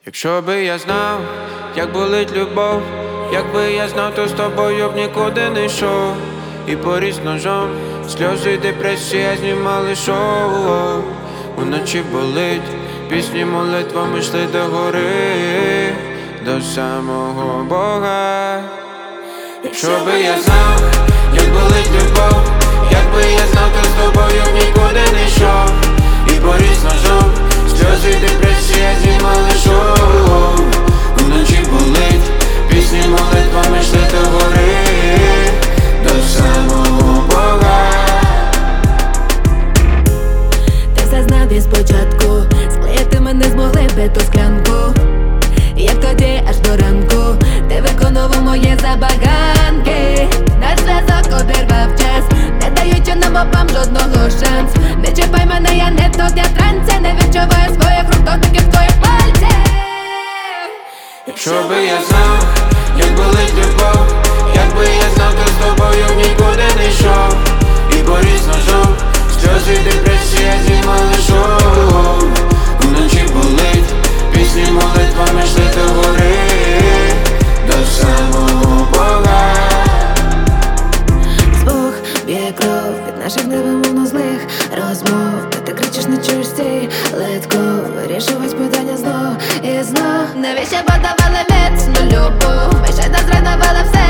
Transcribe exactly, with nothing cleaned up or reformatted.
Якщо би я знав, як болить любов, якби я знав, то з тобою б нікуди не йшов. І поріз ножом, сльози, депресія знімали шоу. Уночі болить, пісні молитвами йшли до гори, до самого Бога. Якщо би я знав, як болить любов, якби я знав, то з тобою б нікуди не йшов. І поріз ножом, сльози, депресія знімали шоу. Уночі болить, пісні молитвами йшли до гори, до самого Бога. Ти все знав і спочатку, склеїти мене змогли би ту склянку. Як тоді аж до ранку ти виконував мої забаганки. Наш зв'язок обірвав час, не даючи нам обом жодного шанс. Не чіпай мене, я не тут, я в трансі, не відчуваю своїх рук, дотиків твоїх пальців. Якщо би я знав, як болить любов, якби я знав, то з тобою б нікуди не йшов. І поріз ножом, сльози, депресія знімали шоу. Уночі болить, пісні молитвами йшли до гори, до самого Бога. Звук б'є кров від наших невимовно злих розмов. Та ти кричиш, не чуєш цей летко. Вирішувать питання знов і знов. Навіщо подавали міцну любов? Ми ще не зруйнували все.